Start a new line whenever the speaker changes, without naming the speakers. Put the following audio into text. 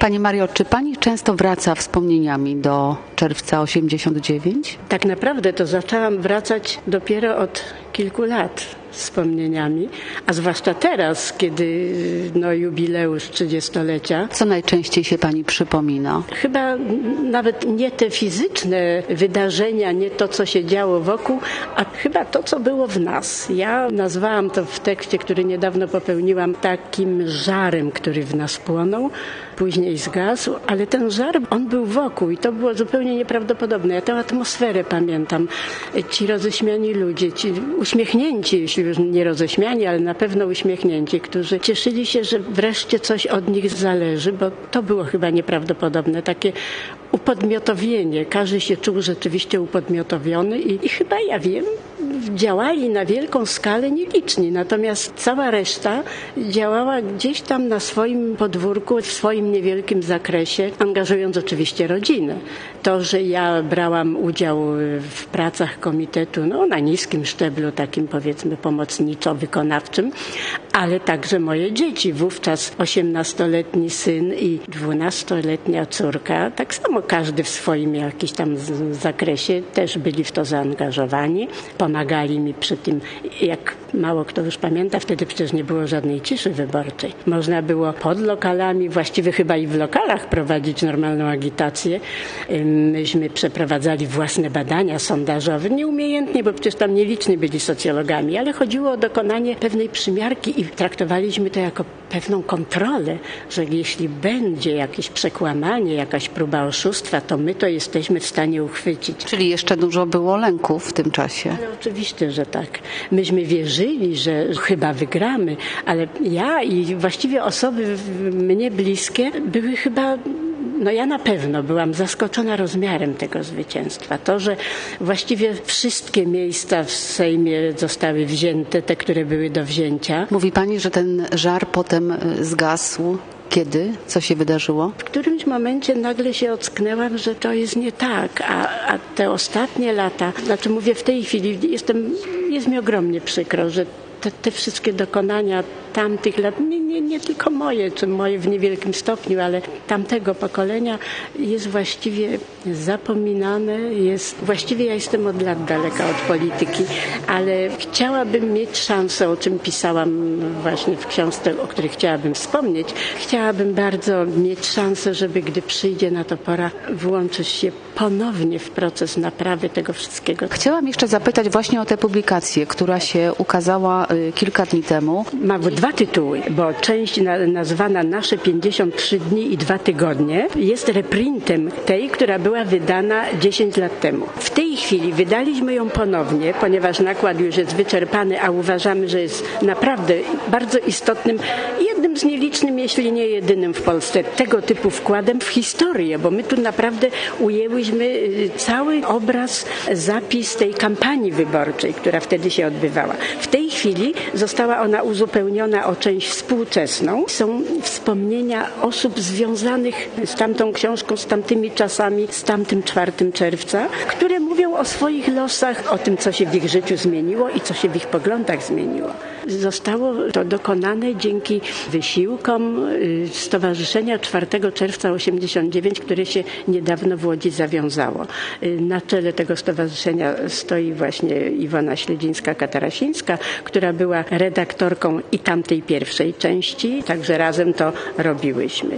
Pani Mario, czy Pani często wraca wspomnieniami do czerwca 89?
Tak naprawdę to zaczęłam wracać dopiero od kilku lat wspomnieniami, a zwłaszcza teraz, kiedy jubileusz 30-lecia.
Co najczęściej się Pani przypomina?
Chyba nawet nie te fizyczne wydarzenia, nie to, co się działo wokół, a chyba to, co było w nas. Ja nazwałam to w tekście, który niedawno popełniłam, takim żarem, który w nas płonął, później zgasł, ale ten żar, on był wokół i to było zupełnie nieprawdopodobne. Ja tę atmosferę pamiętam. Ci roześmiani ludzie, ci uśmiechnięci, jeśli już nie roześmiani, ale na pewno uśmiechnięci, którzy cieszyli się, że wreszcie coś od nich zależy, bo to było chyba nieprawdopodobne. Takie upodmiotowienie. Każdy się czuł rzeczywiście upodmiotowiony i chyba, ja wiem, działali na wielką skalę nieliczni. Natomiast cała reszta działała gdzieś tam na swoim podwórku, w swoim niewielkim zakresie, angażując oczywiście rodzinę. To, że ja brałam udział w pracach komitetu na niskim szczeblu, takim powiedzmy pomocniczo-wykonawczym, ale także moje dzieci. Wówczas 18-letni syn i 12-letnia córka, tak samo każdy w swoim jakimś tam zakresie też byli w to zaangażowani. Pomagali mi przy tym, jak mało kto już pamięta, wtedy przecież nie było żadnej ciszy wyborczej. Można było pod lokalami, właściwie chyba i w lokalach prowadzić normalną agitację. Myśmy przeprowadzali własne badania sondażowe, nieumiejętnie, bo przecież tam nieliczni byli socjologami, ale chodziło o dokonanie pewnej przymiarki i traktowaliśmy to jako pewną kontrolę, że jeśli będzie jakieś przekłamanie, jakaś próba oszustwa, to my to jesteśmy w stanie uchwycić.
Czyli jeszcze dużo było lęków w tym czasie.
Ale oczywiście, że tak. Myśmy wierzyli, że chyba wygramy, ale ja i właściwie osoby mnie bliskie były chyba... ja na pewno byłam zaskoczona rozmiarem tego zwycięstwa. To, że właściwie wszystkie miejsca w Sejmie zostały wzięte, te, które były do wzięcia.
Mówi Pani, że ten żar potem zgasł. Kiedy? Co się wydarzyło?
W którymś momencie nagle się ocknęłam, że to jest nie tak, a te ostatnie lata, mówię w tej chwili, jest mi ogromnie przykro, że te wszystkie dokonania tamtych lat, nie tylko moje, czy moje w niewielkim stopniu, ale tamtego pokolenia jest właściwie zapominane. Właściwie ja jestem od lat daleka od polityki, ale chciałabym mieć szansę, o czym pisałam właśnie w książce, o której chciałabym wspomnieć. Chciałabym bardzo mieć szansę, żeby gdy przyjdzie na to pora, włączyć się ponownie w proces naprawy tego wszystkiego.
Chciałam jeszcze zapytać właśnie o tę publikację, która się ukazała kilka dni temu.
Ma dwa tytuły, bo część nazwana Nasze 53 dni i 2 tygodnie jest reprintem tej, która była wydana 10 lat temu. W tej chwili wydaliśmy ją ponownie, ponieważ nakład już jest wyczerpany, a uważamy, że jest naprawdę bardzo istotnym, jednym z nielicznym, jeśli nie jedynym w Polsce, tego typu wkładem w historię, bo my tu naprawdę ujęłyśmy cały obraz, zapis tej kampanii wyborczej, która wtedy się odbywała. W tej chwili została ona uzupełniona o część współczesną. Są wspomnienia osób związanych z tamtą książką, z tamtymi czasami, z tamtym 4 czerwca, które mówią o swoich losach, o tym, co się w ich życiu zmieniło i co się w ich poglądach zmieniło. Zostało to dokonane dzięki wysiłkom Stowarzyszenia 4 czerwca 89, które się niedawno w Łodzi zawiązało. Na czele tego stowarzyszenia stoi właśnie Iwona Śledzińska-Katarasińska, która była redaktorką i tamtej pierwszej części, także razem to robiłyśmy.